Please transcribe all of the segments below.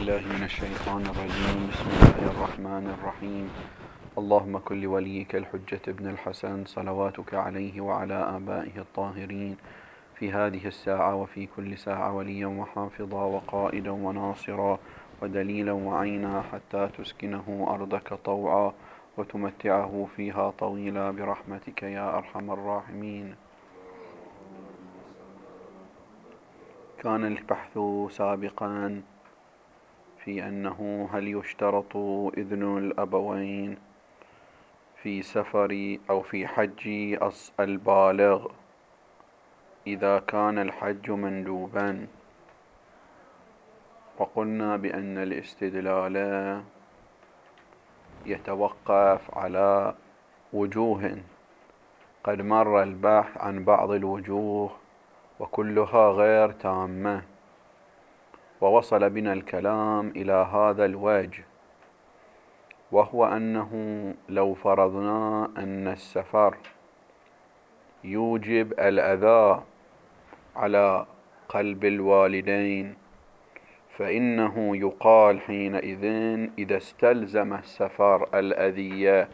بالله من الشيطان الرجيم. بسم الله الرحمن الرحيم. اللهم كن لوليك الحجة ابن الحسن صلواتك عليه وعلى آبائه الطاهرين في هذه الساعة وفي كل ساعة وليا وحافظا وقائدا وناصرا ودليلا وعينا حتى تسكنه أرضك طوعا وتمتعه فيها طويلا برحمتك يا أرحم الراحمين. كان البحث سابقا في أنه هل يشترط إذن الأبوين في سفر أو في حج البالغ إذا كان الحج مندوبا، وقلنا بأن الاستدلال يتوقف على وجوه قد مر البحث عن بعض الوجوه وكلها غير تامة، ووصل بنا الكلام إلى هذا الوجه، وهو أنه لو فرضنا أن السفر يوجب الأذى على قلب الوالدين، فإنه يقال حينئذ إذا استلزم السفر الأذية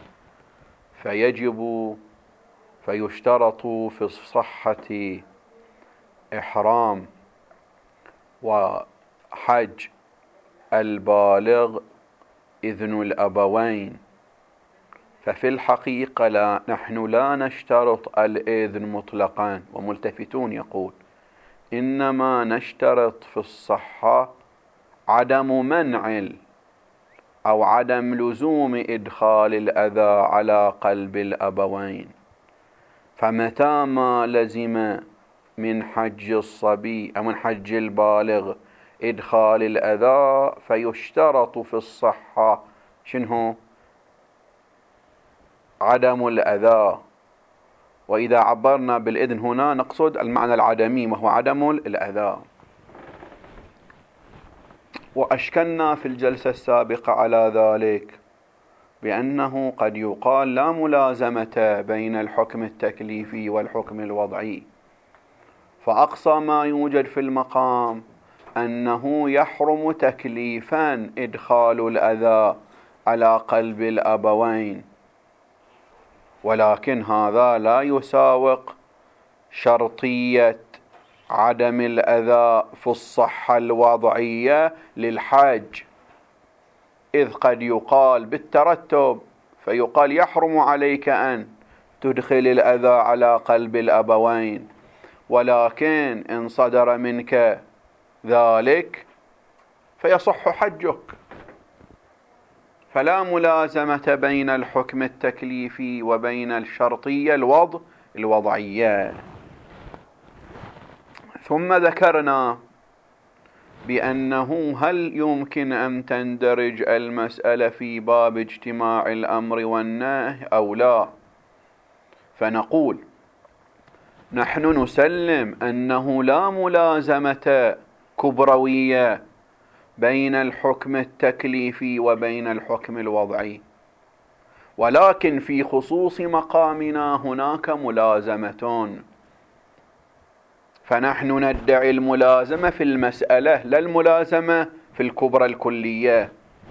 فيشترط في الصحة إحرام وحج البالغ إذن الأبوين. ففي الحقيقة نحن لا نشترط الإذن مطلقا، وملتفتون يقول إنما نشترط في الصحة عدم منع أو عدم لزوم إدخال الأذى على قلب الأبوين. فمتى ما لزم من حج الصبي أو من حج البالغ إدخال الأذى فيشترط في الصحة شنو؟ عدم الأذى. وإذا عبرنا بالإذن هنا نقصد المعنى العدمي وهو عدم الأذى. وأشكلنا في الجلسة السابقة على ذلك بأنه قد يقال لا ملازمة بين الحكم التكليفي والحكم الوضعي، فأقصى ما يوجد في المقام أنه يحرم تكليفا إدخال الأذى على قلب الأبوين، ولكن هذا لا يساوق شرطية عدم الأذى في الصحة الوضعية للحج، إذ قد يقال بالترتب فيقال يحرم عليك أن تدخل الأذى على قلب الأبوين، ولكن إن صدر منك ذلك فيصح حجك. فلا ملازمة بين الحكم التكليفي وبين الشرطية الوضعية. ثم ذكرنا بأنه هل يمكن أن تندرج المسألة في باب اجتماع الأمر والنهي أو لا، فنقول نحن نسلم أنه لا ملازمة كبروية بين الحكم التكليفي وبين الحكم الوضعي، ولكن في خصوص مقامنا هناك ملازمة، فنحن ندعي الملازمة في المسألة لا الملازمة في الكبرى الكلية.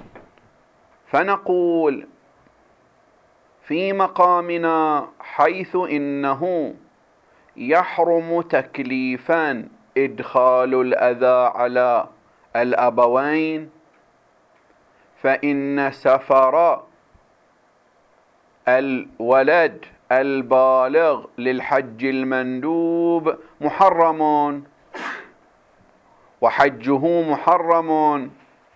فنقول في مقامنا حيث إنه يحرم تكليفا إدخال الأذى على الأبوين، فإن سفر الولد البالغ للحج المندوب محرم، وحجه محرم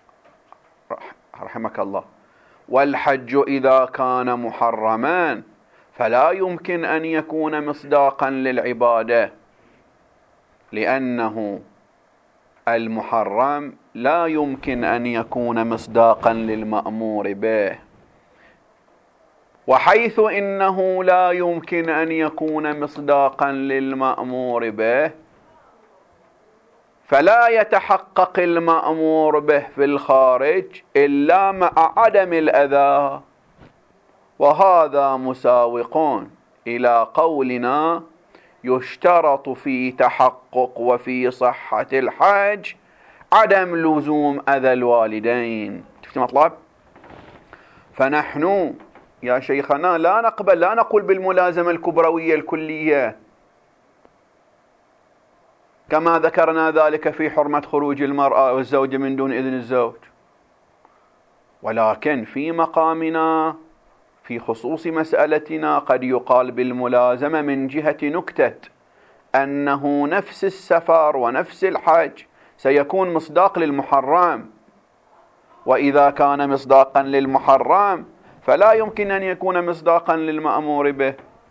رحمك الله. والحج إذا كان محرما فلا يمكن أن يكون مصداقا للعبادة، لأنه المحرم لا يمكن أن يكون مصداقا للمأمور به. وحيث إنه لا يمكن أن يكون مصداقا للمأمور به فلا يتحقق المأمور به في الخارج إلا مع عدم الأذى، وهذا مساوق إلى قولنا يشترط في تحقق وفي صحة الحج عدم لزوم أذى الوالدين. شفت مطلب؟ فنحن يا شيخنا لا نقبل، لا نقول بالملازمة الكبروية الكلية كما ذكرنا ذلك في حرمة خروج المرأة والزوجة من دون إذن الزوج، ولكن في مقامنا في خصوص مسألتنا قد يقال بالملازمة من جهة نكتة أنه نفس السفر ونفس الحج سيكون مصداق للمحرم، وإذا كان مصداقا للمحرم فلا يمكن أن يكون مصداقا للمأمور به.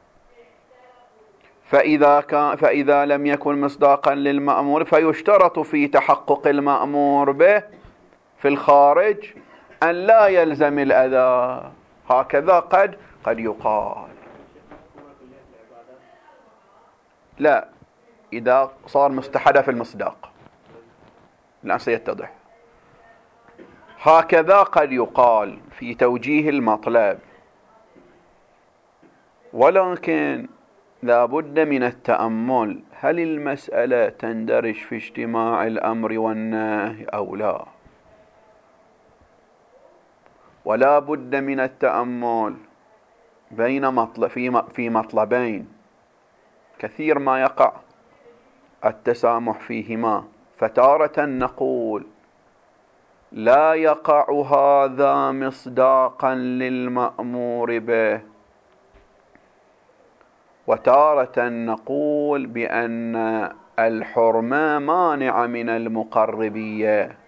فإذا لم يكن مصداقا للمأمور فيشترط في تحقق المأمور به في الخارج أن لا يلزم الأذى. هكذا قد يقال. لا، إذا صار مستحدث المصداق الآن سيتضح. هكذا قد يقال في توجيه المطلب، ولكن لا بد من التأمل، هل المسألة تندرج في اجتماع الأمر والنهي أو لا؟ ولا بد من التأمل في مطلبين كثير ما يقع التسامح فيهما. فتارة نقول لا يقع هذا مصداقا للمأمور به، وتارة نقول بأن الحرمة مانعة من المقربية.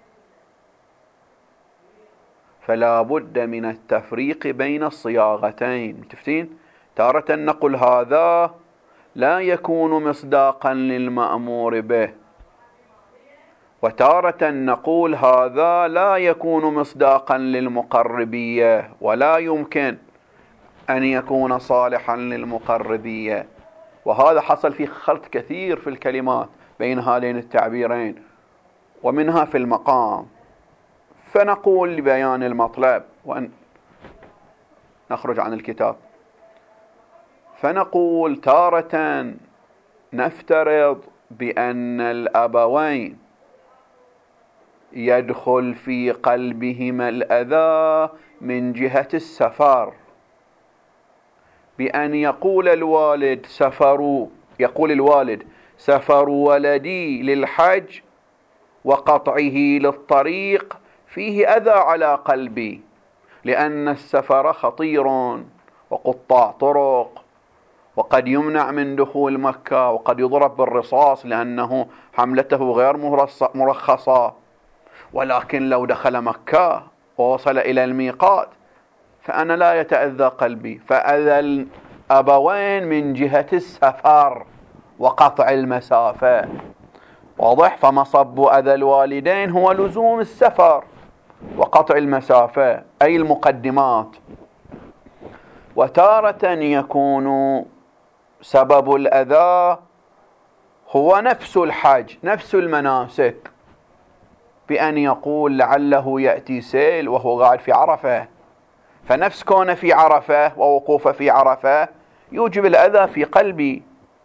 فلا بد من التفريق بين الصياغتين. متفقين؟ تارة نقول هذا لا يكون مصداقا للمأمور به، وتارة نقول هذا لا يكون مصداقا للمقربية ولا يمكن أن يكون صالحا للمقربية. وهذا حصل في خلط كثير في الكلمات بين هذين التعبيرين ومنها في المقام. فنقول لبيان المطلب وأن نخرج عن الكتاب، فنقول تارة نفترض بأن الأبوين يدخل في قلبهما الأذى من جهة السفر، بأن يقول الوالد سفر ولدي للحج وقطعه للطريق فيه أذى على قلبي، لأن السفر خطير وقطاع طرق، وقد يمنع من دخول مكة، وقد يضرب بالرصاص لأنه حملته غير مرخصة. ولكن لو دخل مكة ووصل إلى الميقات فأنا لا يتأذى قلبي. فأذى الأبوين من جهة السفر وقطع المسافة. واضح؟ فمصب أذى الوالدين هو لزوم السفر وقطع المسافة، أي المقدمات. وتارة يكون سبب الأذى هو نفس الحج، نفس المناسك، بأن يقول لعله يأتي سيل وهو قاعد في عرفة، فنفس كونه في عرفة ووقوفه في عرفة يوجب الأذى في قلبي،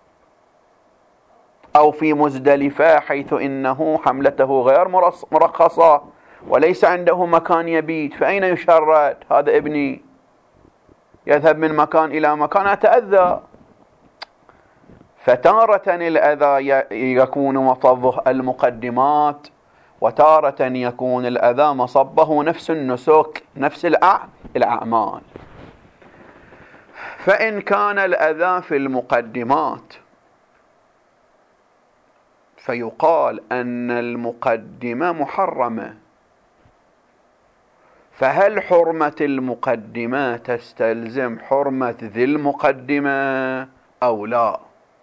أو في مزدلفة حيث إنه حملته غير مرخصة وليس عنده مكان يبيت، فأين يشرد؟ هذا ابني يذهب من مكان إلى مكان أتأذى. فتارة الأذى يكون مصبه المقدمات، وتارة يكون الأذى مصبه نفس النسك، نفس الأعمال. فإن كان الأذى في المقدمات فيقال أن المقدمة محرمة، فهل حرمة المقدمة تستلزم حرمة ذي المقدمة أو لا؟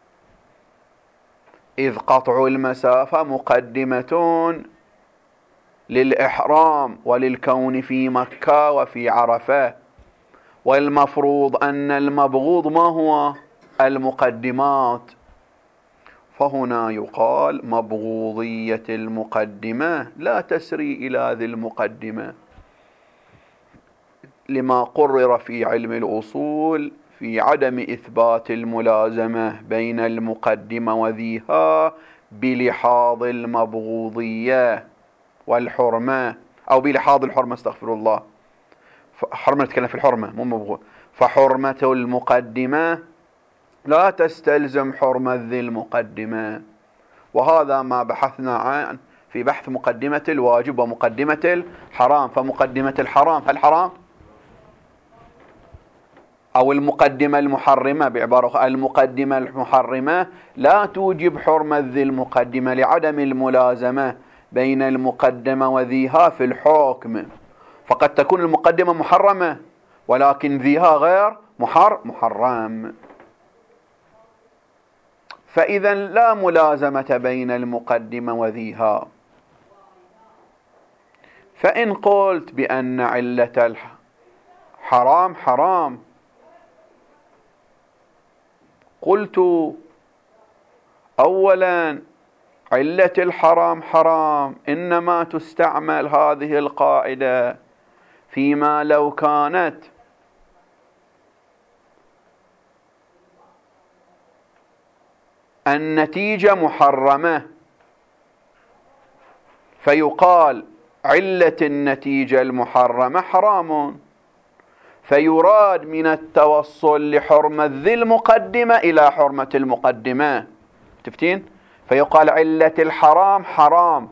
إذ قطع المسافة مقدمة للإحرام وللكون في مكة وفي عرفة، والمفروض أن المبغوض ما هو؟ المقدمات. فهنا يقال مبغوضية المقدمة لا تسري إلى ذي المقدمة، لما قرر في علم الأصول في عدم إثبات الملازمة بين المقدمة وذيها بلحاظ المبغوضية، والحرمة، أو بلحاظ الحرمة، استغفر الله، حرمة نتكلم في الحرمة مو مبغوض. فحرمة المقدمة لا تستلزم حرمة ذي المقدمة، وهذا ما بحثنا عنه في بحث مقدمة الواجب ومقدمة الحرام. فمقدمة الحرام هل حرام؟ أو المقدمة المحرمة، بعبارة المقدمة المحرمة لا توجب حرمة ذي المقدمة لعدم الملازمة بين المقدمة وذيها في الحكم. فقد تكون المقدمة محرمة ولكن ذيها غير محرم. فإذا لا ملازمة بين المقدمة وذيها. فإن قلت بأن علة الحرام حرام، قلت أولا علة الحرام حرام إنما تستعمل هذه القاعدة فيما لو كانت النتيجة محرمة، فيقال علة النتيجة المحرمة حرام، فيراد من التوصل لحرمة ذي المقدمة إلى حرمة المقدمة. تفتين؟ فيقال علة الحرام حرام.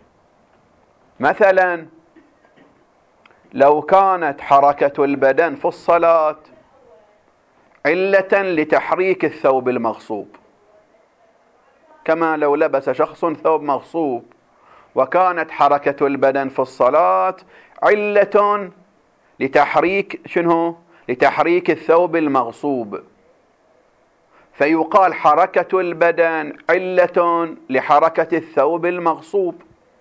مثلا لو كانت حركة البدن في الصلاة علة لتحريك الثوب المغصوب، كما لو لبس شخص ثوب مغصوب، وكانت حركة البدن في الصلاة علة لتحريك شنو؟ لتحريك الثوب المغصوب، فيقال حركة البدن علة لحركة الثوب المغصوب،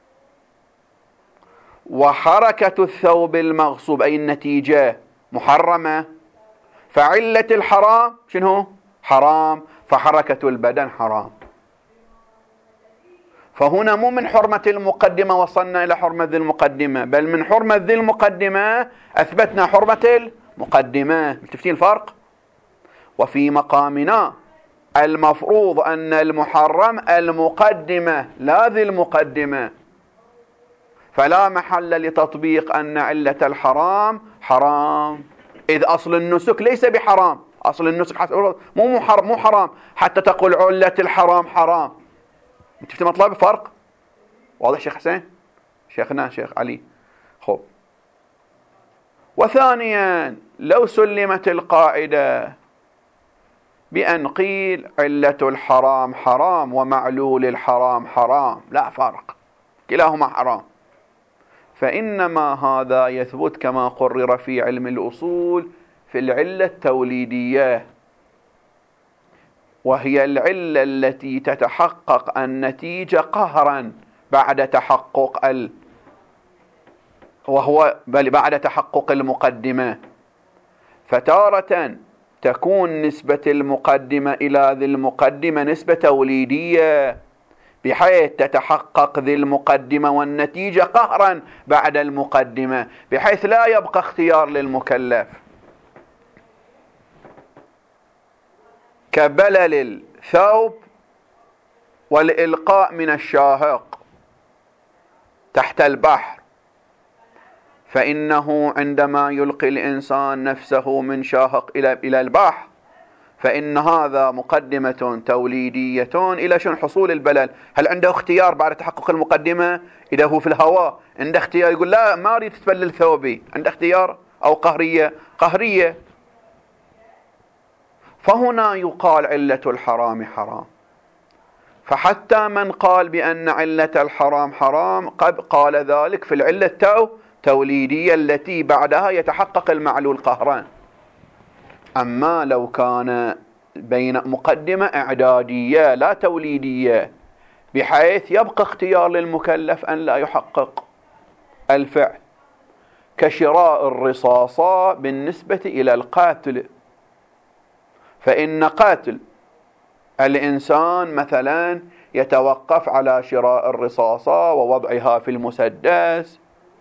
وحركة الثوب المغصوب أي النتيجة محرمة، فعلة الحرام شنو؟ حرام، فحركة البدن حرام. فهنا مو من حرمة المقدمة وصلنا إلى حرمة ذي المقدمة، بل من حرمة ذي المقدمة أثبتنا حرمة المقدمة. تفتين الفرق؟ وفي مقامنا المفروض أن المحرم المقدمة لا ذي المقدمة، فلا محل لتطبيق أن علة الحرام حرام، إذ أصل النسك ليس بحرام. أصل النسك مو حرام حتى تقول علة الحرام حرام. شفت مطلب فرق؟ واضح شيخ حسين؟ شيخنا شيخ علي. خب. وثانيا لو سلمت القاعدة بأن قيل علة الحرام حرام ومعلول الحرام حرام، لا فرق، كلاهما حرام، فإنما هذا يثبت كما قرر في علم الأصول في العلة التوليدية، وهي العلة التي تتحقق النتيجة قهرا بعد تحقق بعد تحقق المقدمة. فتارة تكون نسبة المقدمة إلى ذي المقدمة نسبة توليدية، بحيث تتحقق ذي المقدمة والنتيجة قهرا بعد المقدمة، بحيث لا يبقى اختيار للمكلف، كبلل الثوب والإلقاء من الشاهق تحت البحر، فإنه عندما يلقي الإنسان نفسه من شاهق إلى البحر فإن هذا مقدمة توليدية إلى شن حصول البلل. هل عنده اختيار بعد تحقق المقدمة؟ إذا هو في الهواء عنده اختيار يقول لا ما أريد تبلل ثوبي، عنده اختيار، أو قهرية. فهنا يقال علة الحرام حرام. فحتى من قال بأن علة الحرام حرام قد قال ذلك في العلة التوليدية التي بعدها يتحقق المعلول قهرا. أما لو كان بين مقدمة إعدادية لا توليدية، بحيث يبقى اختيار للمكلف أن لا يحقق الفعل، كشراء الرصاصة بالنسبة إلى القاتل، فإن قاتل الإنسان مثلا يتوقف على شراء الرصاصة ووضعها في المسدس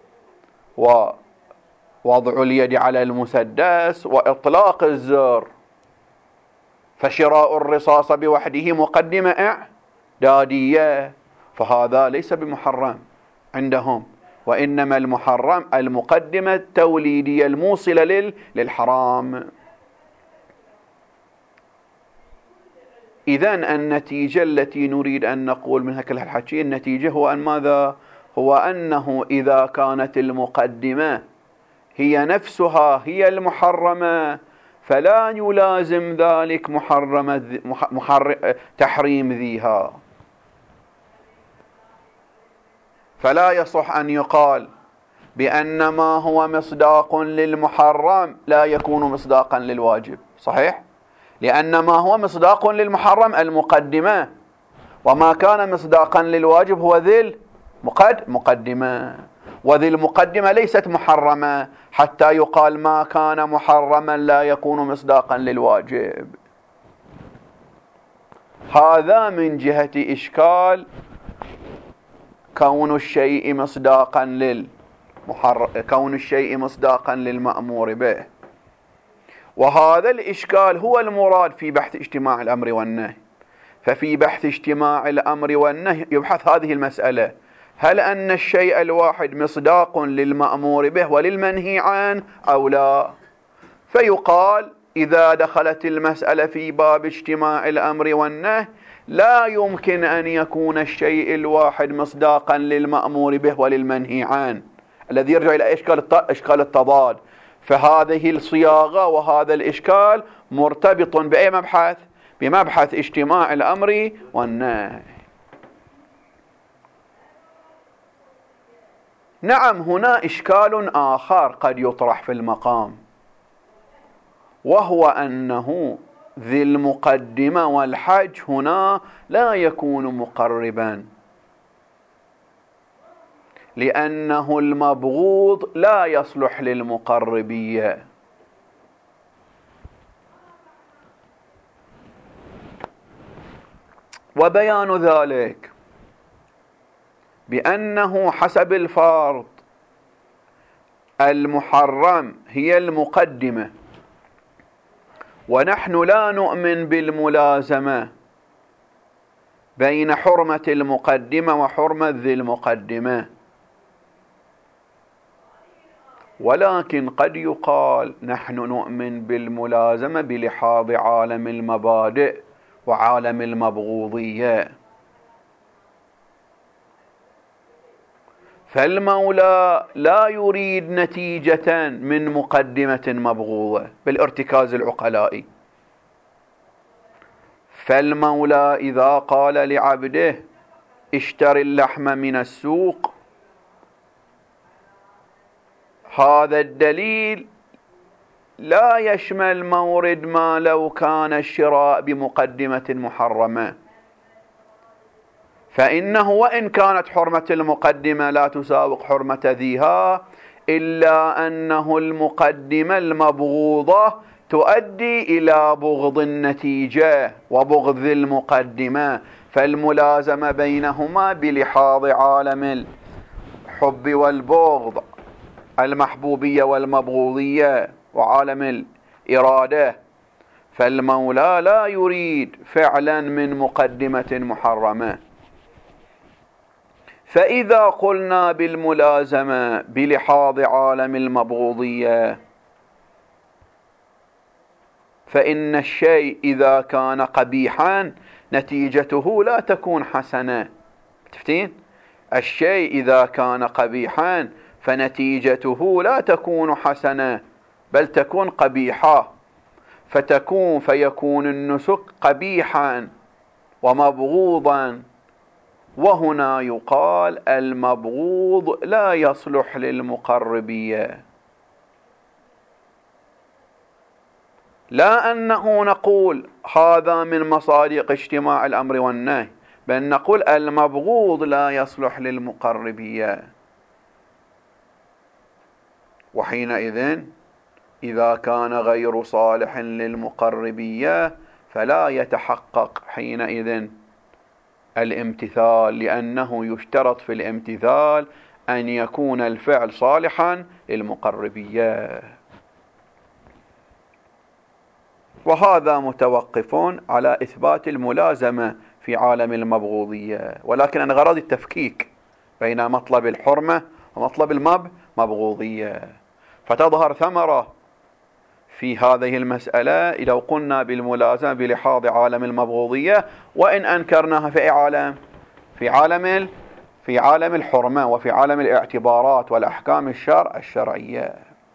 ووضع اليد على المسدس وإطلاق الزر، فشراء الرصاصة بوحده مقدمة إعدادية، فهذا ليس بمحرم، عندهم، وإنما المحرم المقدمة التوليدية الموصلة للحرام. إذن النتيجة التي نريد أن نقول منها كل هالحكي، النتيجة هو أن ماذا؟ هو أنه إذا كانت المقدمة هي نفسها هي المحرمة فلا يلازم ذلك تحريم ذيها، فلا يصح أن يقال بأن ما هو مصداق للمحرم لا يكون مصداقا للواجب. صحيح؟ لأن ما هو مصداق للمحرم المقدمة، وما كان مصداقا للواجب هو ذي المقدمة، وذي المقدمة ليست محرمة حتى يقال ما كان محرما لا يكون مصداقا للواجب. هذا من جهة إشكال كون الشيء مصداقا للمأمور به. وهذا الإشكال هو المراد في بحث اجتماع الأمر والنهي. ففي بحث اجتماع الأمر والنهي يبحث هذه المسألة: هل أن الشيء الواحد مصداق للمأمور به وللمنهي عنه أو لا؟ فيقال إذا دخلت المسألة في باب اجتماع الأمر والنهي لا يمكن أن يكون الشيء الواحد مصداقا للمأمور به وللمنهي عنه، الذي يرجع إلى إشكال التضاد. فهذه الصياغة وهذا الإشكال مرتبط بأي مبحث؟ بمبحث اجتماع الأمر والنهي. نعم، هنا إشكال آخر قد يطرح في المقام، وهو أنه ذي المقدمة والحج هنا لا يكون مقربا، لأنه المبغوض لا يصلح للمقربية. وبيان ذلك بأنه حسب الفرض المحرم هي المقدمة، ونحن لا نؤمن بالملازمة بين حرمة المقدمة وحرمة ذي المقدمة. ولكن قد يقال نحن نؤمن بالملازمة بلحاظ عالم المبادئ وعالم المبغوضية. فالمولى لا يريد نتيجة من مقدمة مبغوضة بالارتكاز العقلائي. فالمولى إذا قال لعبده اشتر اللحم من السوق، هذا الدليل لا يشمل مورد ما لو كان الشراء بمقدمة محرمة، فإنه وإن كانت حرمة المقدمة لا تساوق حرمة ذيها، إلا أنه المقدمة المبغوضة تؤدي إلى بغض النتيجة وبغض المقدمة، فالملازمة بينهما بلحاظ عالم الحب والبغض، المحبوبية والمبغوضية، وعالم الإرادة. فالمولى لا يريد فعلا من مقدمة محرمة. فإذا قلنا بالملازمة بلحاظ عالم المبغوضية، فإن الشيء إذا كان قبيحا نتيجته لا تكون حسنة. تفتين؟ الشيء إذا كان قبيحا فنتيجته لا تكون حسنة بل تكون قبيحة، فيكون النسك قبيحا ومبغوضا. وهنا يقال المبغوض لا يصلح للمقربية، لا أنه نقول هذا من مصادق اجتماع الأمر والنهي، بل نقول المبغوض لا يصلح للمقربية. وحينئذ إذا كان غير صالح للمقربية فلا يتحقق حينئذ الامتثال، لأنه يشترط في الامتثال أن يكون الفعل صالحا للمقربية. وهذا متوقف على إثبات الملازمة في عالم المبغوضية، ولكن أنا غرض التفكيك بين مطلب الحرمة ومطلب المبغوضية. فتظهر ثمرة في هذه المسألة لو قلنا بالملازمة بلحاظ عالم المبغوضية، وإن أنكرناها في عالم في عالم الحرمة وفي عالم الاعتبارات والأحكام الشرعية.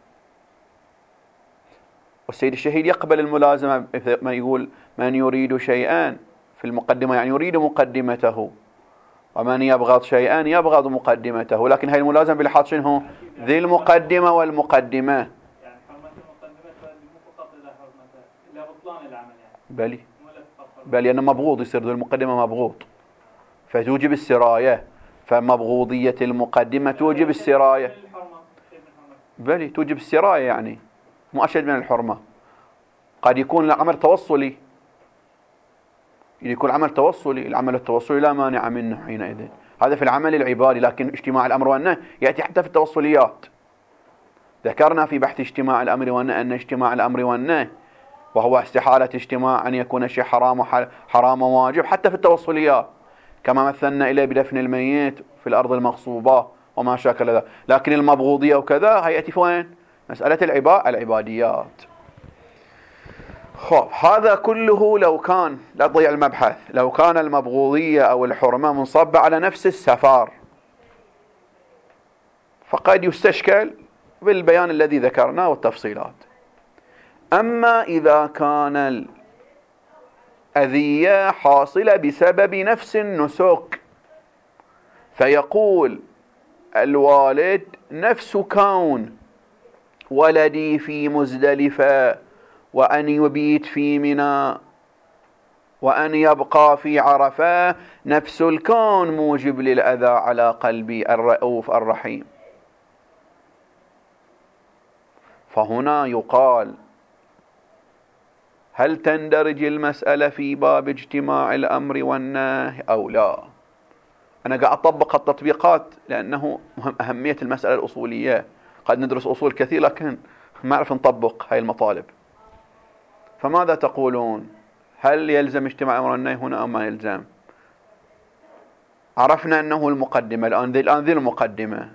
والسيد الشهيد يقبل الملازمة، ما يقول من يريد شيئا في المقدمة يعني يريد مقدمته، ومن يبغض شيئا يبغض مقدمته، لكن هاي الملازمة بلحاظ شنو؟ ذي المقدمة والمقدمة. يعني حرمة المقدمة مو فقط إلى حرمته إلى بطلان العمل يعني. بل لأنه مبغوض، يصير ذو المقدمة مبغوض فتوجب السراية، فمبغوضية المقدمة توجب السراية. بل توجب السراية، يعني مو أشد من الحرمة. قد يكون العمل توصلي، يكون العمل توصلي، العمل التوصلي لا مانع منه حينئذ، هذا في العمل العبادي. لكن اجتماع الأمر والنهي يأتي حتى في التوصليات. ذكرنا في بحث اجتماع الأمر والنهي أن اجتماع الأمر والنهي وهو استحالة اجتماع أن يكون الشيء حرام وواجب حتى في التوصليات، كما مثلنا إليه بدفن الميت في الأرض المغصوبة وما شاكل ذلك. لكن المبغوضية وكذا هيأتي في وين؟ مسألة العباديات. خب هذا كله لو كان، لا تضيع المبحث، لو كان المبغوضية أو الحرمة منصبة على نفس السفار فقد يستشكل بالبيان الذي ذكرناه والتفصيلات. أما إذا كان الأذية حاصلة بسبب نفس النسك، فيقول الوالد نفس كون ولدي في مزدلفة وأن يبيت في منى وأن يبقى في عرفة نفس الكون موجب للأذى على قلبي الرؤوف الرحيم. فهنا يقال هل تندرج المسألة في باب اجتماع الأمر والنهي أو لا؟ أنا قاعد أطبق التطبيقات لأنه أهمية المسألة الأصولية. قد ندرس أصول كثير لكن ما نعرف نطبق هاي المطالب. فماذا تقولون؟ هل يلزم اجتماع الأمر والنهي هنا أو ما يلزم؟ عرفنا أنه المقدمة، الآن ذي المقدمة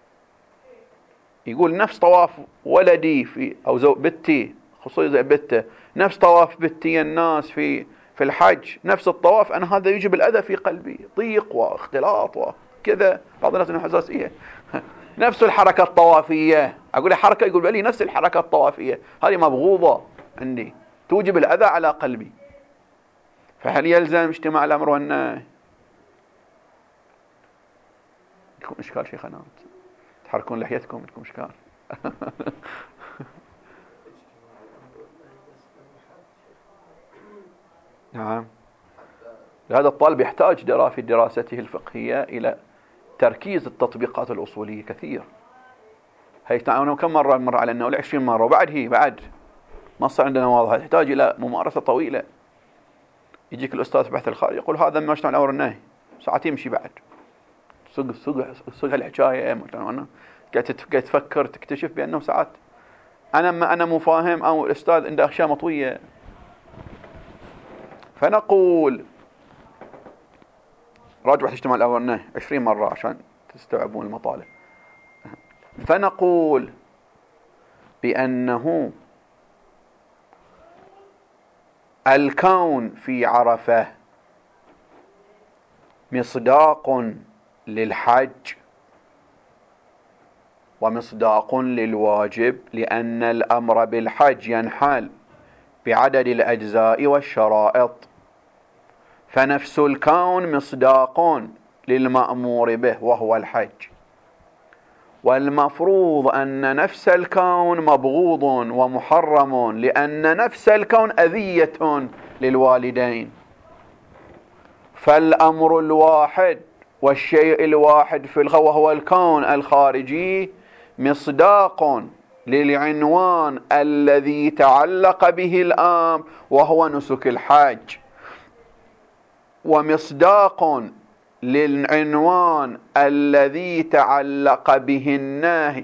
يقول نفس طواف ولدي في أو بنتي، خصوصا زي بنته، نفس طواف بنتي الناس في الحج، نفس الطواف، أنا هذا يجب الأذى في قلبي، ضيق واختلاط وكذا. بعض الناس إنه حساسية نفس الحركة الطوافية، أقول حركة يقول لي نفس الحركة الطوافية، هذه مبغوضة عندي توجب الأذى على قلبي. فهل يلزم اجتماع الأمر والنهي؟ لكم إشكال شيخنا؟ تحركون لحيتكم لكم إشكال؟ نعم. هذا الطالب يحتاج في دراسته الفقهية إلى تركيز التطبيقات الأصولية كثير. هي أنا كم مرة مر على أنه 20 مرة، وبعد ما صار عندنا واضح، تحتاج إلى ممارسة طويلة. يجيك الأستاذ في بحث الخارج يقول هذا ما اجتمع الأمر والنهي، ساعات يمشي بعد صق الحكاية مثلا، قاعد تفكر تكتشف بأنه ساعات أنا مو فاهم أو الأستاذ عنده أشياء مطوية. فنقول راجعوا اجتماع الأمر والنهي 20 مرة عشان تستوعبون المطالب. فنقول بأنه الكون في عرفة مصداق للحج ومصداق للواجب، لأن الأمر بالحج ينحل بعدد الأجزاء والشرائط، فنفس الكون مصداق للمأمور به وهو الحج. والمفروض أن نفس الكون مبغوض ومحرم، لأن نفس الكون أذية للوالدين. فالأمر الواحد والشيء الواحد في الغو وهو الكون الخارجي مصداق للعنوان الذي تعلق به الأمر وهو نسك الحج، ومصداق للعنوان الذي تعلق به النهي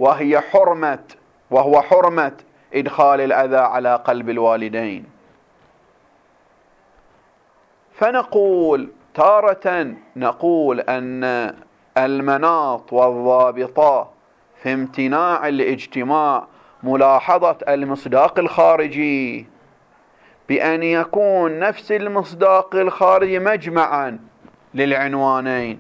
وهو حرمة إدخال الأذى على قلب الوالدين. فنقول تارة نقول أن المناط والضابطة في امتناع الاجتماع ملاحظة المصداق الخارجي بأن يكون نفس المصداق الخارجي مجمعا للعنوانين،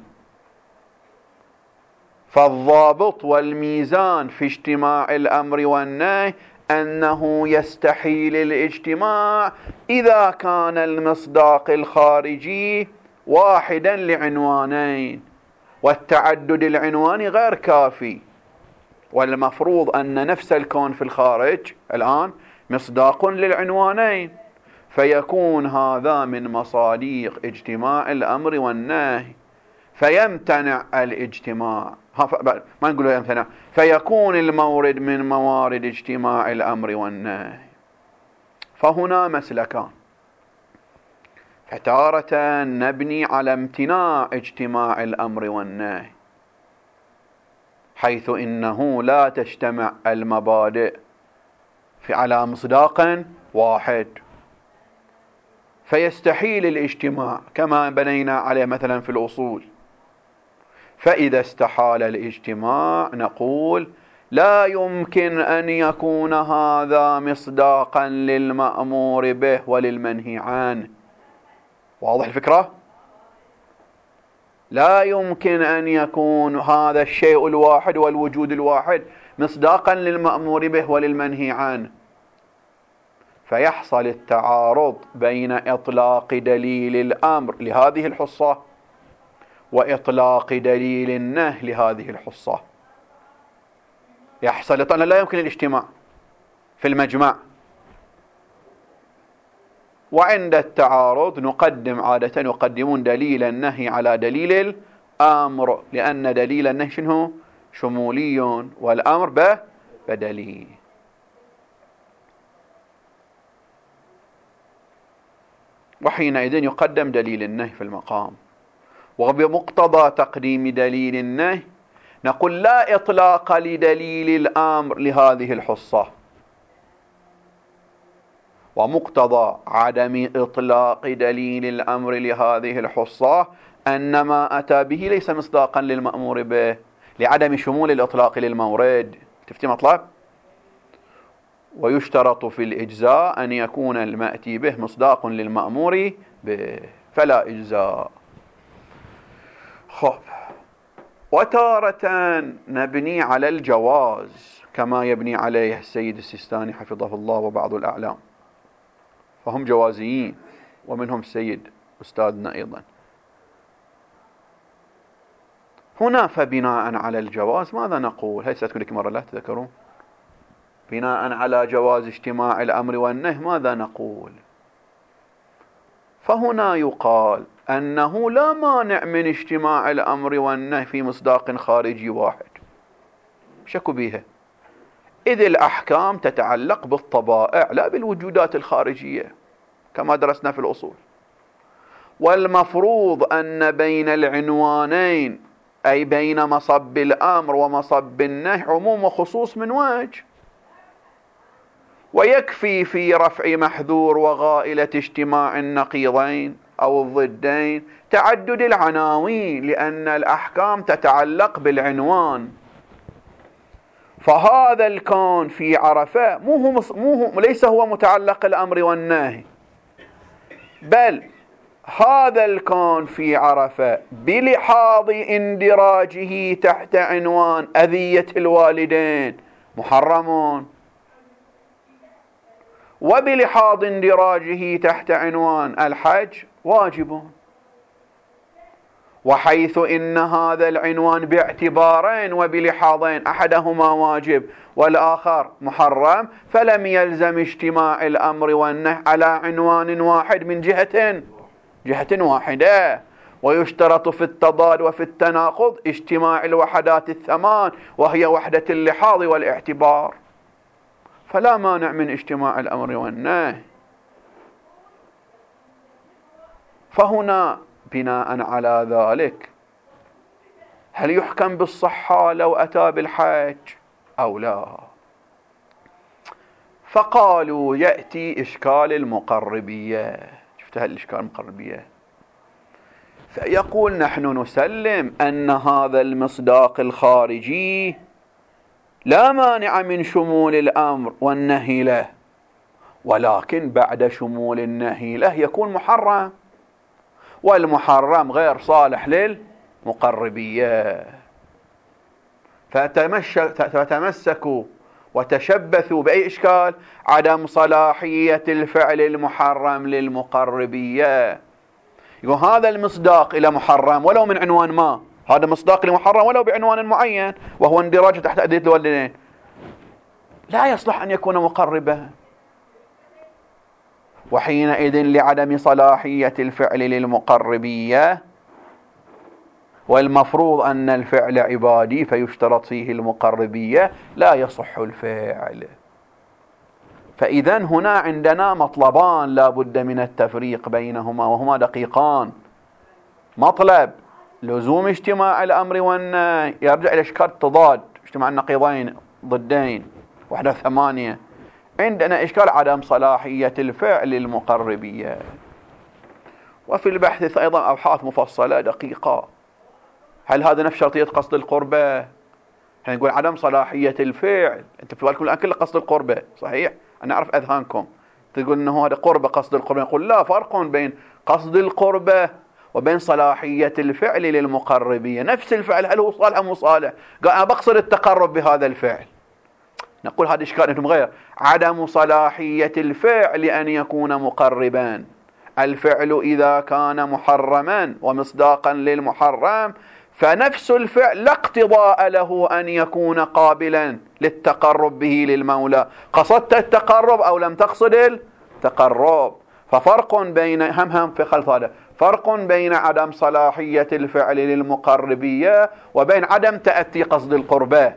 فالضابط والميزان في اجتماع الأمر والنهي أنه يستحيل الاجتماع إذا كان المصداق الخارجي واحدا لعنوانين، والتعدد العنواني غير كافي، والمفروض أن نفس الكون في الخارج الآن مصداق للعنوانين، فيكون هذا من مصادق اجتماع الأمر والنهي، فيمتنع الاجتماع، ما نقول يمتنع، فيكون المورد من موارد اجتماع الأمر والنهي. فهنا مسلكان، فتارة نبني على امتناع اجتماع الأمر والنهي حيث إنه لا تجتمع المبادئ على مصداق واحد، فيستحيل الاجتماع كما بنينا عليه مثلا في الأصول. فإذا استحال الاجتماع نقول لا يمكن أن يكون هذا مصداقا للمأمور به وللمنهي عنه. واضح الفكرة؟ لا يمكن أن يكون هذا الشيء الواحد والوجود الواحد مصداقا للمأمور به وللمنهي عنه، فيحصل التعارض بين إطلاق دليل الأمر لهذه الحصة وإطلاق دليل النهي لهذه الحصة. يحصل لا يمكن الاجتماع في المجمع، وعند التعارض نقدم عادة يقدمون دليل النهي على دليل الأمر، لأن دليل النهي شنو؟ شمولي، والأمر بدليل. وحينئذ يقدم دليل النهي في المقام، وبمقتضى تقديم دليل النهي نقول لا إطلاق لدليل الأمر لهذه الحصة، ومقتضى عدم إطلاق دليل الأمر لهذه الحصة أن ما أتى به ليس مصداقا للمأمور به لعدم شمول الإطلاق للمورد. تفتي مطلب؟ ويشترط في الإجزاء أن يكون المأتي به مصداق للمأمور به فلا إجزاء. خب، وتارة نبني على الجواز كما يبني عليه السيد السيستاني حفظه الله وبعض الأعلام، فهم جوازيين، ومنهم السيد أستاذنا أيضا. هنا فبناء على الجواز ماذا نقول؟ هاي ستكون لك مرة لا تذكرون. بناء على جواز اجتماع الأمر والنهي ماذا نقول؟ فهنا يقال أنه لا مانع من اجتماع الأمر والنهي في مصداق خارجي واحد، شكوا بها، إذ الأحكام تتعلق بالطبائع لا بالوجودات الخارجية كما درسنا في الأصول، والمفروض أن بين العنوانين أي بين مصب الأمر ومصب النهي عموم وخصوص من وجه، ويكفي في رفع محذور وغائلة اجتماع النقيضين أو الضدين تعدد العناوين، لأن الأحكام تتعلق بالعنوان. فهذا الكون في عرفة ليس هو متعلق الأمر والنهي، بل هذا الكون في عرفة بلحاظ اندراجه تحت عنوان أذية الوالدين محرم، وبلحاظ اندراجه تحت عنوان الحج واجب، وحيث إن هذا العنوان باعتبارين وبلحاظين أحدهما واجب والآخر محرم، فلم يلزم اجتماع الأمر والنهي على عنوان واحد من جهة واحدة. ويشترط في التضاد وفي التناقض اجتماع الوحدات الثمان، وهي وحدة اللحاظ والاعتبار، فلا مانع من اجتماع الأمر والنهي. فهنا بناء على ذلك هل يحكم بالصحة لو أتى بالحج أو لا؟ فقالوا يأتي إشكال المقربية. شفتها الإشكال المقربية؟ فيقول نحن نسلم أن هذا المصداق الخارجي لا مانع من شمول الأمر والنهي له، ولكن بعد شمول النهي له يكون محرم، والمحرم غير صالح للمقربية. فتمسكوا وتشبثوا بأي إشكال؟ عدم صلاحية الفعل المحرم للمقربية. يقول هذا المصداق إلى محرم ولو من عنوان ما، هذا مصداق لمحرم ولو بعنوان معين وهو اندراجه تحت أدلة الوالدين، لا يصلح أن يكون مقربا. وحينئذ لعدم صلاحية الفعل للمقربية، والمفروض أن الفعل عبادي فيشترط فيه المقربية، لا يصح الفعل. فإذا هنا عندنا مطلبان لا بد من التفريق بينهما، وهما دقيقان. مطلب لزوم اجتماع الأمر والنهي يرجع إلى إشكال تضاد، اجتماع النقيضين ضدين، وحدة 8. عندنا إشكال عدم صلاحية الفعل للمقربية. وفي البحث أيضا أبحاث مفصلة دقيقة. هل هذا نفس شرطية قصد القربة؟ احنا نقول عدم صلاحية الفعل، انت في بالكم الآن كله قصد القربة، صحيح؟ أنا أعرف أذهانكم تقول أنه هذا قربة قصد القربة، نقول لا، فرق بين قصد القربة وبين صلاحية الفعل للمقربية. نفس الفعل هل هو صالح أو مو صالح؟ قال أنا بقصد التقرب بهذا الفعل، نقول هذا إشكال أنتم غير. عدم صلاحية الفعل أن يكون مقربا. الفعل إذا كان محرما ومصداقا للمحرم فنفس الفعل لا اقتضاء له أن يكون قابلا للتقرب به للمولى. قصدت التقرب أو لم تقصد التقرب. ففرق بين هم في خلف هذا، فرق بين عدم صلاحية الفعل للمقربية وبين عدم تأتي قصد القربة.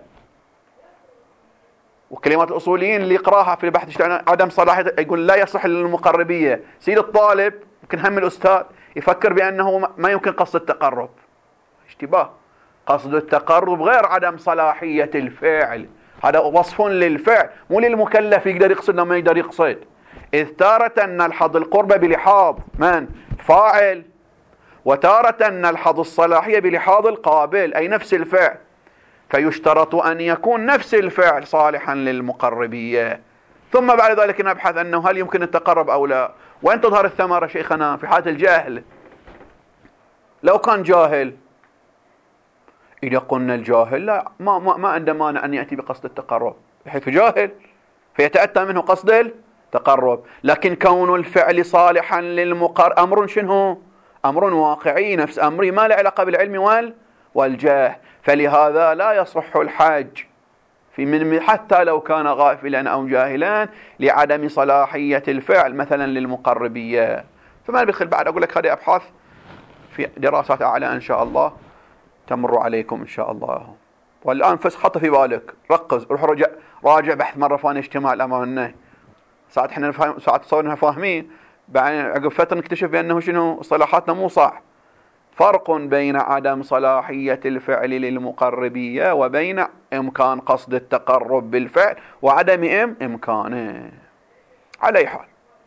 وكلمات الأصوليين اللي يقراها في البحث عدم صلاحية يقول لا يصح للمقربية. سيد الطالب يمكن هم الأستاذ يفكر بأنه ما يمكن قصد التقرب، اشتباه. قصد التقرب غير عدم صلاحية الفعل، هذا وصف للفعل مو للمكلف يقدر يقصد لما يقدر يقصد. إذ تارة نلحظ القربة بلحاظ من؟ فاعل، وتارة نلحظ الصلاحية بلحاظ القابل أي نفس الفعل، فيشترط أن يكون نفس الفعل صالحا للمقربية. ثم بعد ذلك نبحث أنه هل يمكن التقرب أو لا. وين تظهر الثمرة شيخنا؟ في حالة الجاهل. لو كان جاهل، إذا قلنا الجاهل لا ما عنده مانع أن يأتي بقصد التقرب، حيث جاهل فيتأتى منه قصد التقرب. لكن كون الفعل صالحا للمقرب أمر شنو؟ أمر واقعي، نفس أمري ما له علاقة بالعلم والجاه. فلهذا لا يصح الحاج حتى لو كان غافلا أو جاهلا لعدم صلاحية الفعل مثلا للمقربية. فما بدخل بعد أقول لك هذه أبحاث في دراسات أعلى إن شاء الله تمر عليكم إن شاء الله. والآن حط في بالك، ركز، روح راجع بحث مرة ثانية اجتماع الأمر والنهي. ساعات احنا نفهم، ساعات تصورنا فاهمين، بعدين عقب فترة نكتشف بأنه شنو اصطلاحاتنا مو صح. فرق بين عدم صلاحية الفعل للمقربية وبين إمكان قصد التقرب بالفعل وعدم إمكانه. على أي حال،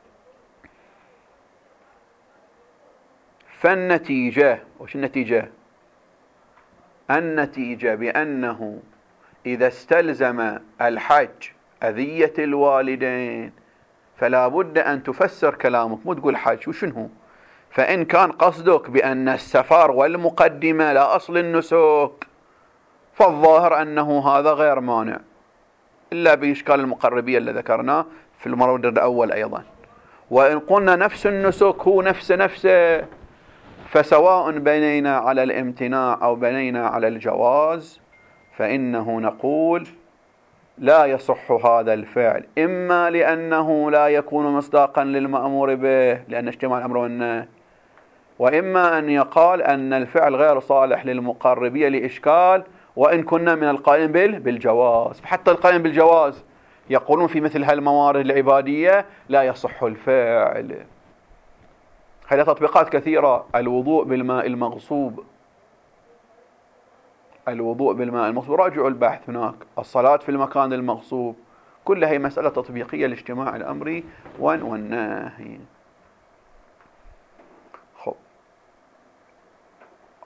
فالنتيجة وش النتيجة؟ النتيجة بأنه إذا استلزم الحج أذية الوالدين فلا بد أن تفسر كلامك، مو تقول حج وشنو. فإن كان قصدك بأن السفر والمقدمة لا أصل النسك فالظاهر أنه هذا غير مانع، إلا بإشكال المقربية اللي ذكرناه في المورد الأول أيضا. وإن قلنا نفس النسك هو نفسه فسواء بنينا على الامتناع أو بنينا على الجواز فإنه نقول لا يصح هذا الفعل، إما لأنه لا يكون مصداقا للمأمور به لأن اجتماع الأمر والنهي، وإما أن يقال أن الفعل غير صالح للمقربية لإشكال وإن كنا من القائم بالجواز. فحتى القائم بالجواز يقولون في مثل هالموارد العبادية لا يصح الفعل. هذه تطبيقات كثيرة. الوضوء بالماء المغصوب، الوضوء بالماء المغصوب، راجعوا البحث هناك. الصلاة في المكان المغصوب، كلها هي مسألة تطبيقية لاجتماع الأمر والنهي. خب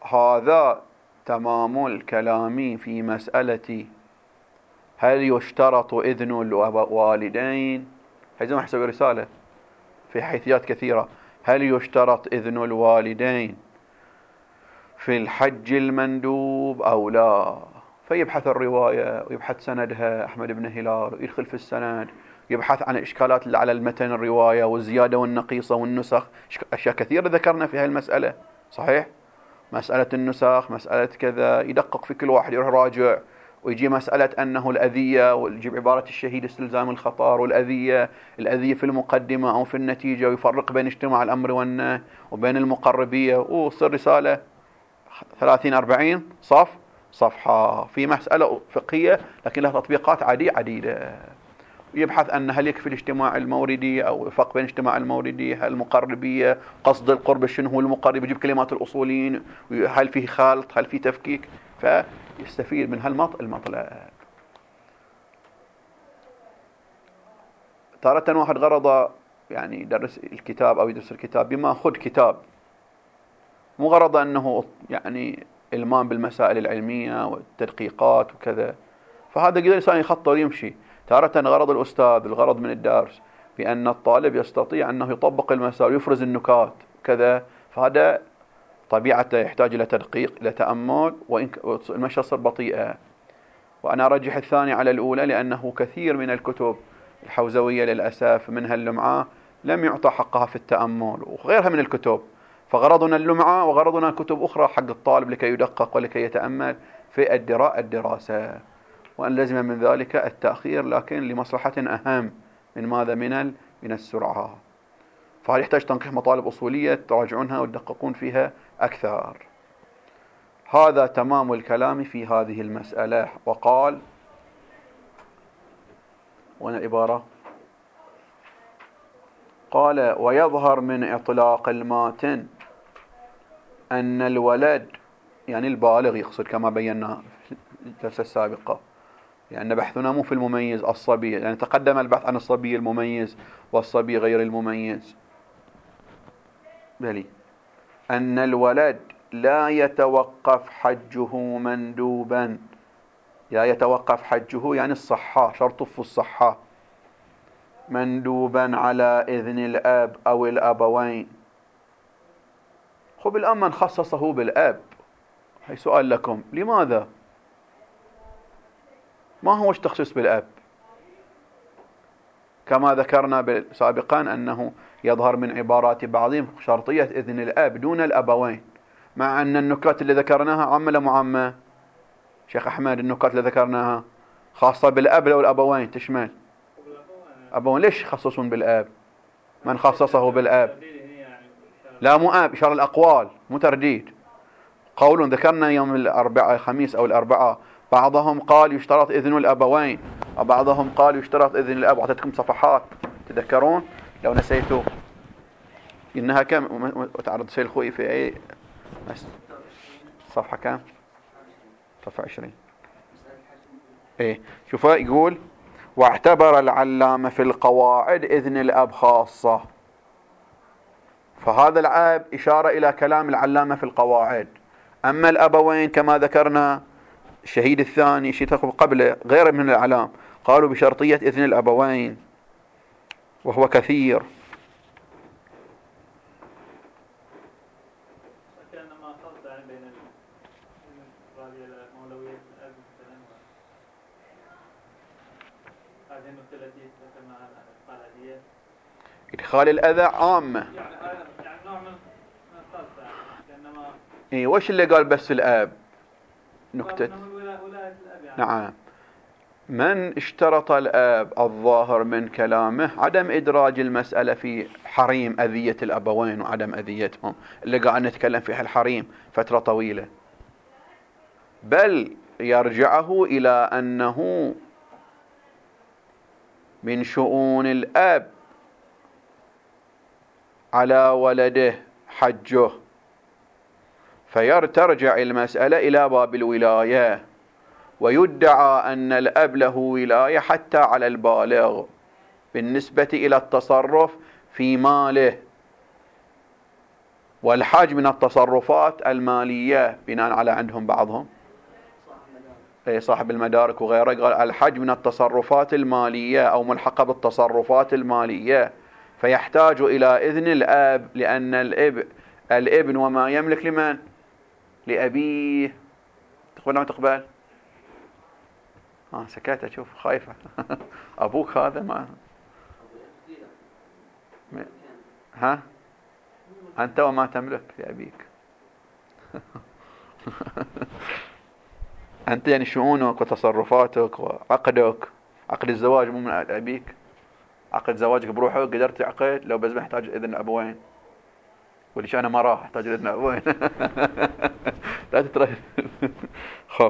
هذا تمام الكلام في مسألة هل يشترط إذن الوالدين. هذا ما يحسب رسالة في حيثيات كثيرة. هل يشترط إذن الوالدين في الحج المندوب أو لا؟ فيبحث الرواية ويبحث سندها أحمد بن هلال ويدخل في السند، يبحث عن الإشكالات اللي على المتن الرواية والزيادة والنقيصة والنسخ. أشياء كثيرة ذكرنا في هذه المسألة، صحيح؟ مسألة النسخ، مسألة كذا، يدقق في كل واحد، يروح راجع ويجي مسألة أنه الأذية، ويجيب عبارة الشهيد استلزام الخطر، والأذية في المقدمة أو في النتيجة، ويفرق بين اجتماع الأمر والنهي وبين المقربية، وصل رسالة 30-40 صفحة في مسألة فقهية لكن لها تطبيقات عديدة. يبحث أن هل يكفي الاجتماع الموردي أو الفرق بين الاجتماع الموردي، هل المقربية، قصد القرب شنو هو المقرب، يجيب كلمات الأصوليين، هل فيه خالط، هل فيه تفكيك، فيستفيد من هالمطلب. تارة واحد غرض يعني يدرس الكتاب أو يدرس الكتاب بما خذ كتاب، مو غرض أنه يعني إلمام بالمسائل العلمية والتدقيقات وكذا، فهذا قدر الإنسان يخطر ويمشي. تارة غرض الأستاذ، الغرض من الدرس بأن الطالب يستطيع أنه يطبق المسائل ويفرز النكات كذا، فهذا طبيعته يحتاج إلى تدقيق، إلى تأمل، والمشي تصير بطيئة. وأنا أرجح الثاني على الأولى لأنه كثير من الكتب الحوزوية للأسف منها اللمعة لم يعطى حقها في التأمل وغيرها من الكتب، فغرضنا اللمعة وغرضنا كتب أخرى حق الطالب لكي يدقق ولكي يتأمل في الدراسة، وأن لازم من ذلك التأخير لكن لمصلحة أهم من ماذا؟ من السرعة. فهل يحتاج تنقيح مطالب أصولية تراجعونها وتدققون فيها أكثر. هذا تمام الكلام في هذه المسألة. وقال وين العبارة؟ قال ويظهر من إطلاق الماتن أن الولد يعني البالغ يقصد كما بينا في الجلسة السابقة، لأن بحثنا مو في المميز الصبي، يعني تقدم البحث عن الصبي المميز والصبي غير المميز، بلي أن الولد لا يتوقف حجه مندوبا، لا يتوقف حجه يعني الصحة، شرط في الصحة، مندوبا على إذن الأب أو الأبوين. خب الآن من خصصه بالأب، هي سؤال لكم، لماذا؟ ما هو التخصيص بالأب؟ كما ذكرنا سابقا أنه يظهر من عبارات بعضهم شرطية إذن الأب دون الأبوين، مع أن النكات اللي ذكرناها عامة لا معامة؟ شيخ أحمد النكات اللي ذكرناها خاصة بالأب لو الأبوين تشمل أبوين، ليش يخصصون بالأب؟ من خصصه بالأب؟ لا مو أب، إشارة الأقوال مو ترديد. قول ذكرنا يوم الأربعاء الخميس أو الأربعاء، بعضهم قال يشترط إذن الأبوين وبعضهم قال يشترط إذن الأب، أعطيتكم صفحات تذكرون لو نسيتوا إنها كم وتعرض سيد الخوي في أي صفحة كم؟ صفحة 20. إيه شوفوا يقول واعتبر العلامة في القواعد إذن الأب خاصة، فهذا العاب إشارة إلى كلام العلامة في القواعد. أما الأبوين كما ذكرنا الشهيد الثاني شيء قبله غير من الأعلام قالوا بشرطية إذن الأبوين وهو كثير. إدخال الأذى عامة، يعني نوع من الخلطة، لأنما إيه وش اللي قال بس الأب نكتة؟ نعم، من اشترط الأب الظاهر من كلامه عدم إدراج المسألة في حريم أذية الأبوين وعدم أذيتهم اللي قاعد نتكلم فيها الحريم فترة طويلة، بل يرجعه إلى أنه من شؤون الأب على ولده حجه، فيرترجع المسألة إلى باب الولاية، ويدعى أن الأب له ولاية حتى على البالغ بالنسبة إلى التصرف في ماله والحج من التصرفات المالية بناء على عندهم بعضهم صاحب المدارك وغيره قال الحج من التصرفات المالية أو ملحقة بالتصرفات المالية، فيحتاج إلى إذن الأب، لأن الابن وما يملك لمن؟ لأبيه. تقبل أو تقبل؟ سكت أشوف خايفة. أبوك هذا ما ها أنت وما تملك لأبيك. أنت يعني شؤونك وتصرفاتك وعقدك، عقد الزواج مو من أبيك، عقد زواجك بروحك قدرت تعقد، لو بس محتاج إذن أبوين. وليش أنا ما راح أحتاج إذن أبوين. لا تترى. خب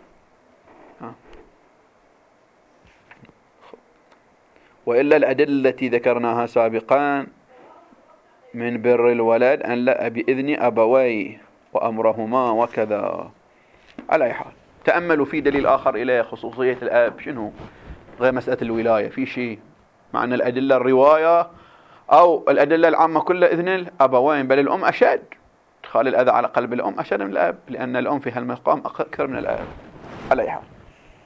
وإلا الأدلة التي ذكرناها سابقا من بر الولد أن لا بإذن أبويه وأمرهما وكذا. على أي حال تأملوا في دليل آخر إلى خصوصية الأب شنو غير مسألة الولاية، في شيء مع أن الأدلة الرواية أو الأدلة العامة كلها إذن الأبوين، بل الأم أشد، إدخال الأذى على قلب الأم أشد من الأب، لأن الأم في هالمقام أكثر من الأب. على أي حال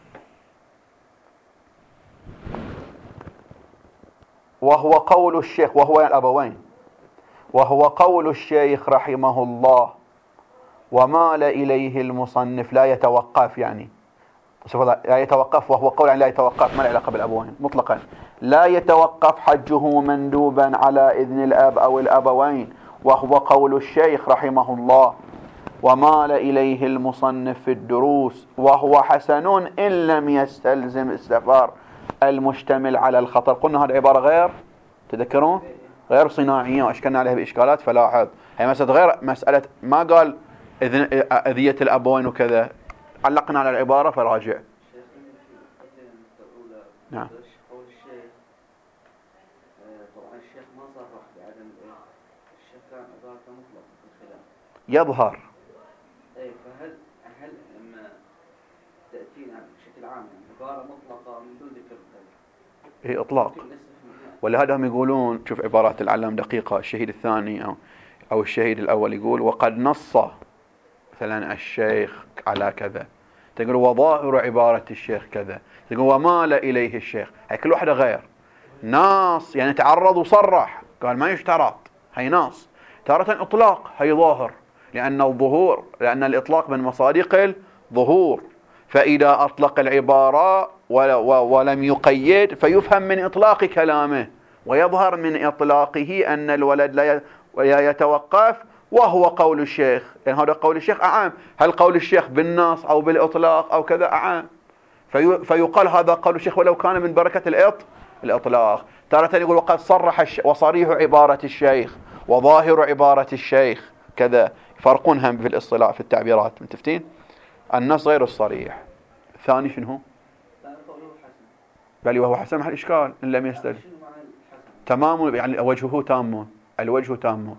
وهو قول الشيخ، وهو الأبوين، وهو قول الشيخ رحمه الله ومال إليه المصنف، لا يتوقف، يعني لا يتوقف، وهو قول يعني لا يتوقف، ما له علاقة بالأبوين مطلقا، لا يتوقف حجه مندوبا على إذن الأب أو الأبوين، وهو قول الشيخ رحمه الله ومال إليه المصنف في الدروس، وهو حسن إن لم يستلزم السفر المشتمل على الخطر. قلنا هذه عبارة غير، تذكرون، غير صناعية وأشكلنا عليها بإشكالات، فلاحظ هي مسألة غير مسألة، ما قال أذية الأبوين وكذا، علقنا على العبارة فراجع. نعم. قول الشيخ طبعا الشيخ ما صرح بعدم الشيخ كان عبارة مطلقة في الخلاف يظهر. اي فهل لما تأتينا بشكل عام عبارة مطلقة من دون ذكر هي إطلاق، ولهذا هم يقولون، شوف عبارات العلام دقيقة، الشهيد الثاني أو الشهيد الأول يقول وقد نص مثلا الشيخ على كذا، تقول وظاهر عبارة الشيخ كذا، تقول ومال إليه الشيخ، هي كل واحدة غير. ناص يعني تعرض وصرح قال ما يشترط، هي ناص. تارة إطلاق، هي ظاهر، لأن الظهور، لأن الإطلاق من مصادق الظهور، فإذا أطلق العبارة ولم يقيد فيفهم من إطلاق كلامه، ويظهر من إطلاقه أن الولد لا يتوقف، وهو قول الشيخ، يعني هذا قول الشيخ أعام. هل قول الشيخ بالنص أو بالإطلاق أو كذا؟ أعام. فيقال هذا قول الشيخ ولو كان من بركة الإطلاق. تارة يقول وقد صرح وصريح عبارة الشيخ وظاهر عبارة الشيخ كذا، فرقون هم في الاصطلاح في التعبيرات، متفتين؟ النص غير الصريح. الثاني شنو؟ بل وهو حسن محل إشكال إن لم يستلزم. تمام، يعني وجهه تام، الوجه تام.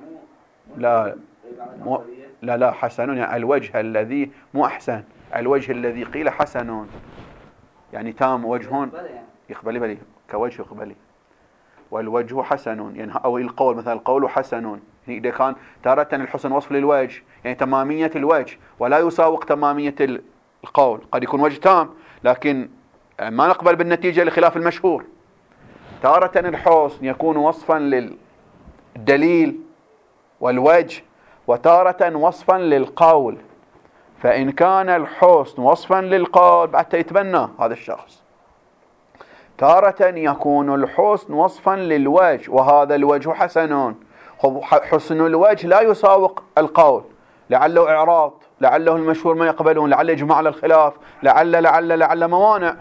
لا حسن، يعني الوجه الذي مو أحسن، الوجه الذي قيل حسن يعني تام، وجهون يقبلي بلي كوجه يقبلي، والوجه حسن يعني، أو القول مثلا القول حسن، يعني إذا كان تارة الحسن وصف للوجه يعني تمامية الوجه، ولا يساوق تمامية القول، قد يكون وجه تام لكن ما نقبل بالنتيجة لخلاف المشهور. تارة الحسن يكون وصفا للدليل والوجه، وتارة وصفا للقول، فإن كان الحسن وصفا للقول بعد يتبنى هذا الشخص. تارة يكون الحسن وصفا للوجه، وهذا الوجه حسن. حسن الوجه لا يساوق القول، لعله إعراض، لعله المشهور ما يقبلون، لعل يجمع على الخلاف، لعل موانع.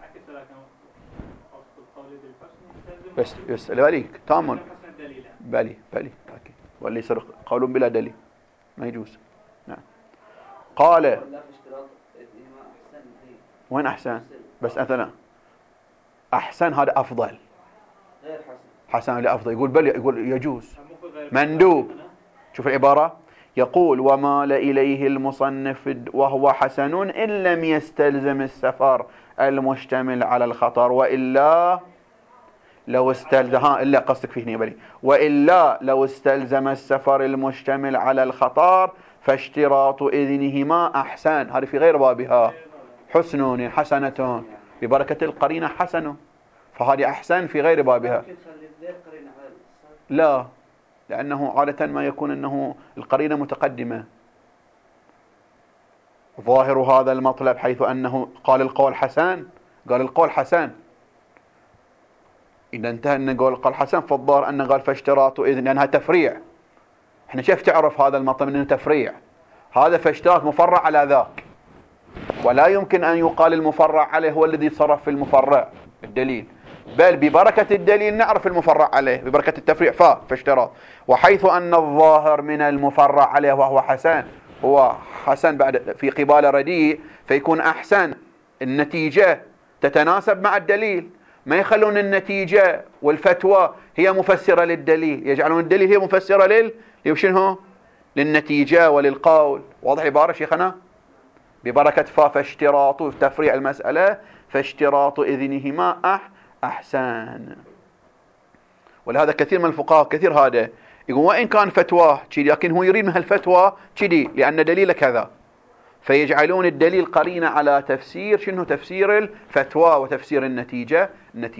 بس لذلك تامل بلي واللي يصير قول بلا دليل ما يجوز. نعم. قال وين أحسن؟ بس مثلا أحسن هذا أفضل، حسن هذا أفضل، يقول بل، يقول يجوز مندوب. شوف العبارة، يقول ومال إليه المصنف وهو حسن إن لم يستلزم السفر المشتمل على الخطر، وإلا لو استلزم إلا قصدك فيه بلي، وإلا لو استلزم السفر المشتمل على الخطر فاشتراط إذنهما أحسن. هذه في غير بابها. حسن حسنة ببركة القرينة حسن، فهذه أحسن في غير بابها. لا، لأنه عادة ما يكون أنه القرينة متقدمة. ظاهر هذا المطلب حيث أنه قال القول حسن، قال القول حسن، إذا انتهى أن قال حسن فالظاهر أنه قال فاشتراط إذن، لأنها تفريع. احنا كيف تعرف هذا المطلب أنه تفريع؟ هذا فاشتراط مفرع على ذاك، ولا يمكن أن يقال المفرع عليه هو الذي يتصرف في المفرع الدليل، بل ببركة الدليل نعرف المفرع عليه ببركة التفريع فاشتراط. وحيث أن الظاهر من المفرع عليه وهو حسن، هو حسن بعد في قبال رديء، فيكون أحسن النتيجة تتناسب مع الدليل. ما يخلون النتيجة والفتوى هي مفسرة للدليل، يجعلون الدليل هي مفسرة شنو؟ للنتيجة وللقول. واضح عبارة شيخنا؟ ببركة فاشتراط تفريع المسألة فاشتراط إذنهما أحسن. ولهذا كثير من الفقهاء كثير هذا يقول وإن كان فتواه كذي، لكن هو يريد من هالفتوى كذي لأن دليل كذا، فيجعلون الدليل قرينة على تفسير شنو؟ تفسير الفتوى وتفسير النتيجة.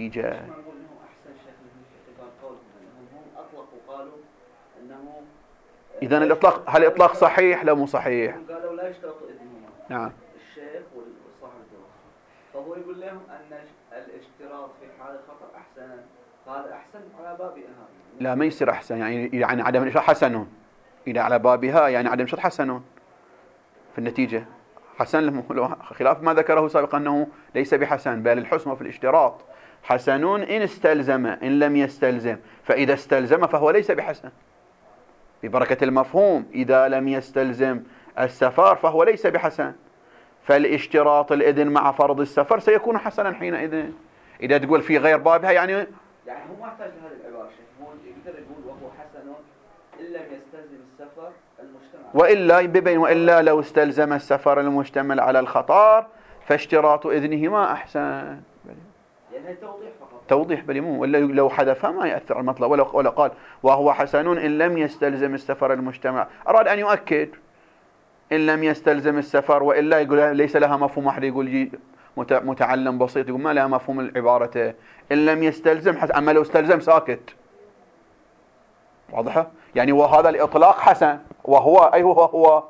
إذا الإطلاق، هل الإطلاق صحيح لو مو صحيح؟ قالوا لا يشترط إذنهما. نعم. الشيخ وصاحب الدراسة، فهو يقول لهم أن الاشتراط في حال الخطأ أحسن، قال أحسن على بابها. لا ما يصير أحسن، يعني عدم الإشراط حسن، إذا على بابها يعني عدم الإشراط حسن في النتيجة. حسن خلاف ما ذكره سابقا أنه ليس بحسن، بل الحسن في الاشتراط حسن إن استلزم، إن لم يستلزم، فإذا استلزم فهو ليس بحسن ببركة المفهوم. إذا لم يستلزم السفر فهو ليس بحسن، فالاشتراط الإذن مع فرض السفر سيكون حسنا حينئذ. إذا تقول في غير بابها يعني هو ما يحتاج لهذه العبارة، هو يقدر يقول وهو حسن إن لم يستلزم السفر المجتمع، وإلا ببين وإلا لو استلزم السفر المشتمل على الخطر فاشتراط إذنهما أحسن. يعني توضيح فقط، توضيح بلمو، ولا لو حذفها ما يأثر على المطلب. ولا قال وهو حسن إن لم يستلزم السفر المجتمع، أراد أن يؤكد إن لم يستلزم السفر، وإلا يقول ليس لها مفهوم. أحد يقول متعلم بسيط يقول ما لها مفهوم العبارة إن لم يستلزم حسن، أما لو استلزم ساكت. واضحة؟ يعني وهذا الإطلاق حسن، وهو أي هو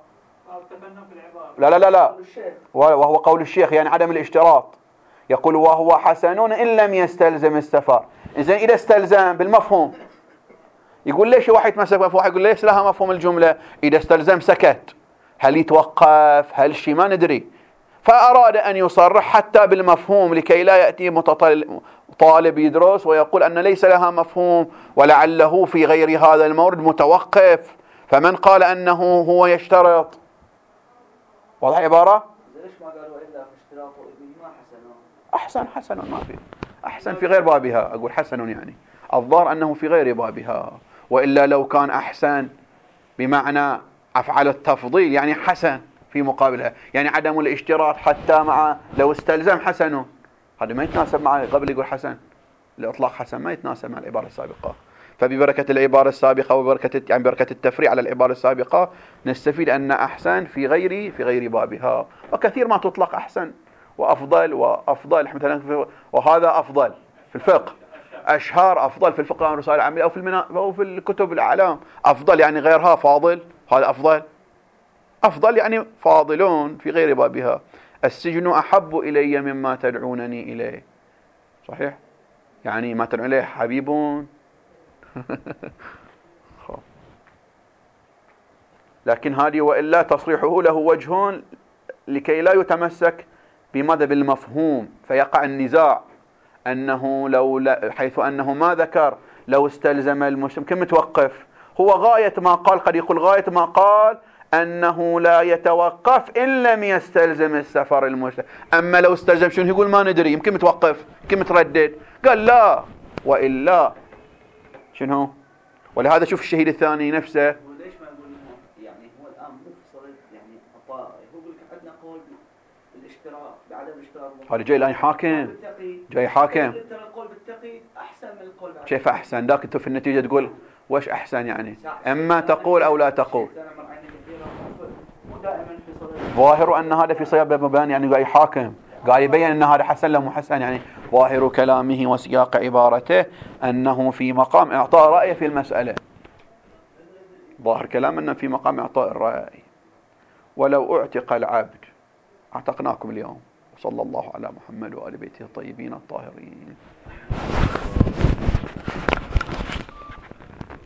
لا وهو قول الشيخ يعني عدم الاشتراط. يقول وهو حسن إن لم يستلزم السفر. إذن إذا استلزم بالمفهوم، يقول ليش واحد يتمسك واحد يقول ليش لها مفهوم الجملة؟ إذا استلزم سكت، هل يتوقف هل شيء ما ندري، فأراد أن يصرح حتى بالمفهوم لكي لا يأتي طالب يدرس ويقول أن ليس لها مفهوم ولعله في غير هذا المورد متوقف، فمن قال أنه هو يشترط. واضح عبارة؟ ليش ما قالوا إلا اشتراط إذنهما حسن ما في أحسن في غير بابها. أقول حسن يعني الظاهر أنه في غير بابها، وإلا لو كان أحسن بمعنى أفعل التفضيل يعني حسن في مقابلها، يعني عدم الاشتراط حتى مع لو استلزم حسن، هذا ما يتناسب مع قبل يقول حسن. الإطلاق حسن ما يتناسب مع العبارة السابقة. فببركة العبارة السابقة وبركة يعني بركة التفريع على العبارة السابقة نستفيد أن أحسن في غير بابها. وكثير ما تطلق أحسن وأفضل مثلا، وهذا أفضل في الفقه، أشهر أفضل في الفقه والرسائل العامية أو في الكتب الأعلام. أفضل يعني غيرها فاضل، هذا أفضل يعني فاضلون في غير بابها. السجن أحب إلي مما تدعونني إليه. صحيح؟ يعني ما تدعون إليه حبيبون. لكن هذه وإلا تصريحه له وجه لكي لا يتمسك بماذا؟ بالمفهوم، فيقع النزاع أنه حيث أنه ما ذكر لو استلزم المسلم كم متوقف. هو غاية ما قال، قد يقول غاية ما قال أنه لا يتوقف إن لم يستلزم السفر المسلم. أما لو استلزم شنو يقول؟ ما ندري، يمكن متوقف، يمكن متردد. قال لا وإلا شنو. ولهذا شوف الشهيد الثاني نفسه، ليش ما يقول يعني هو الآن مفصل يعني هو يقول عندنا قول بالاشتراط بعدم الاشتراط، هذا جاي الآن حاكم، جاي حاكم. القول بالتقي أحسن أحسن من القول بعد. كيف أحسن؟ ذاك أنت في النتيجة تقول وش أحسن يعني؟ إما تقول أو لا تقول. ظاهر أن هذا في صيغة بيان يعني قاعد يحاكم، قاعد يبين أن هذا حسن لا مو حسن، يعني ظاهر كلامه وسياق عبارته أنه في مقام إعطاء رأي في المسألة. ظاهر كلام أنه في مقام إعطاء الرأي. ولو اعتق العبد، اعتقناكم اليوم. وصلى الله على محمد وآل بيته الطيبين الطاهرين.